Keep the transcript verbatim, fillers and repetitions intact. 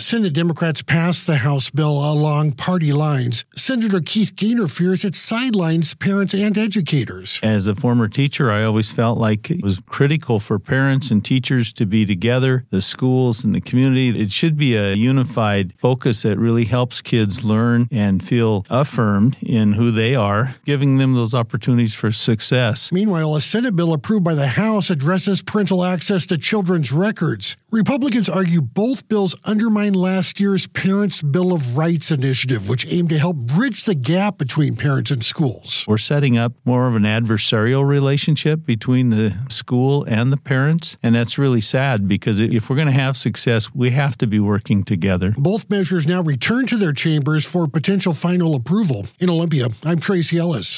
Senate Democrats passed the House bill along party lines, Senator Keith Gaynor fears it sidelines parents and educators. As a former teacher, I always felt like it was critical for parents and teachers to be together, the schools and the community. It should be a unified focus that really helps kids learn and feel affirmed in who they are, giving them those opportunities for success. Meanwhile, a Senate bill approved by the House addresses parental access to children's records. Republicans argue both bills undermine last year's Parents' Bill of Rights initiative, which aimed to help bridge the gap between parents and schools. We're setting up more of an adversarial relationship between the school and the parents, and that's really sad because if we're going to have success, we have to be working together. Both measures now return to their chambers for potential final approval. In Olympia, I'm Tracy Ellis.